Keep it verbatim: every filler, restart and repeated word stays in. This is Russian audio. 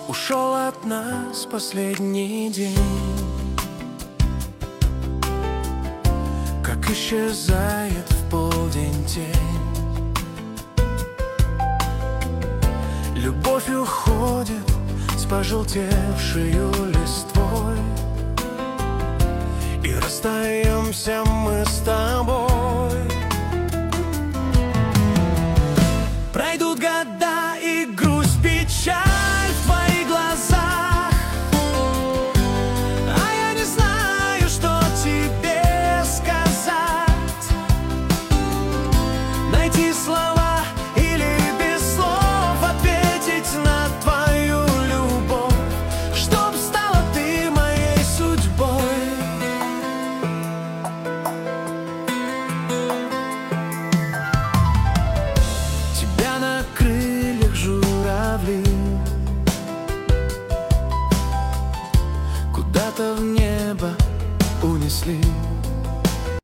Ушел от нас последний день, как исчезает в полдень тень. Любовь уходит с пожелтевшею листвой, и расстаемся мы с тобой. Пройдут года и грусть, печаль в твоих глазах, а я не знаю, что тебе сказать. Найти слова или без слов ответить на твою любовь, чтоб стала ты моей судьбой. Тебя на крыльях журавли куда-то в небо унесли.